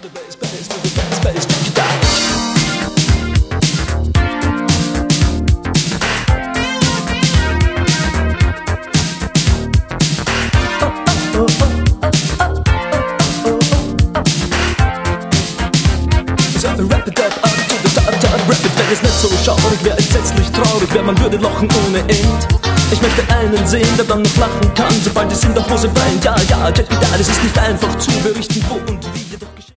Wenn es nicht so schaurig wäre, entsetzlich traurig wäre, man würde lachen ohne End. Ich möchte einen sehen, der dann noch lachen kann, sobald es in der Hose brennt. Ja, ja, check it out, es ist nicht einfach zu berichten, wo und wie, jedoch